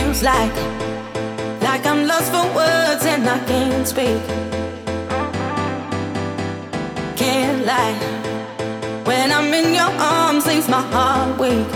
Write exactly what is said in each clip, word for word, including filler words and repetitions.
feels like, like I'm lost for words and I can't speak. Can't lie, when I'm in your arms leaves my heart weak.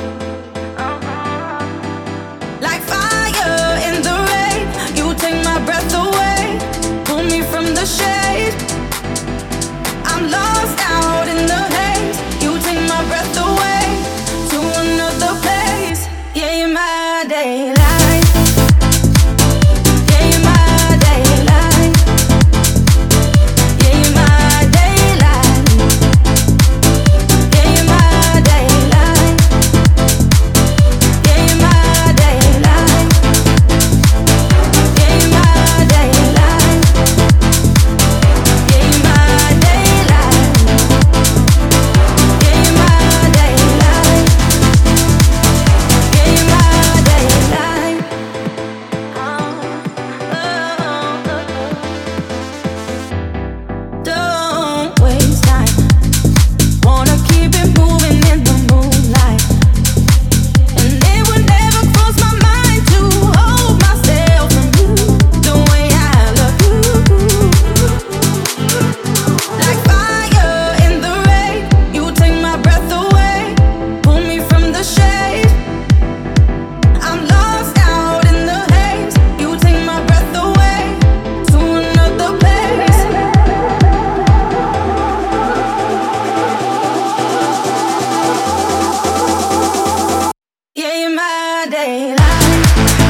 Like fire in the rain, you take my breath away, pull me from the shade. I'm lost out in the haze, you take my breath away to another place. Yeah, you're my daylight. Yeah, you're my daylight. Yeah, you're my daylight. Yeah, you're my daylight. Yeah, you're my daylight. Yeah, you're my daylight. Yeah, you're my daylight. Yeah, you're my daylight. Yeah, you're my daylight. Don't waste time. Wanna keep it moving in the moonlight. And it would never cross my mind to hold myself from you the way I love you. Like fire in the rain, you take my breath away, pull me from the shade. I'm lost out in the haze, you take my breath away to another place. Yeah, you're my daylight.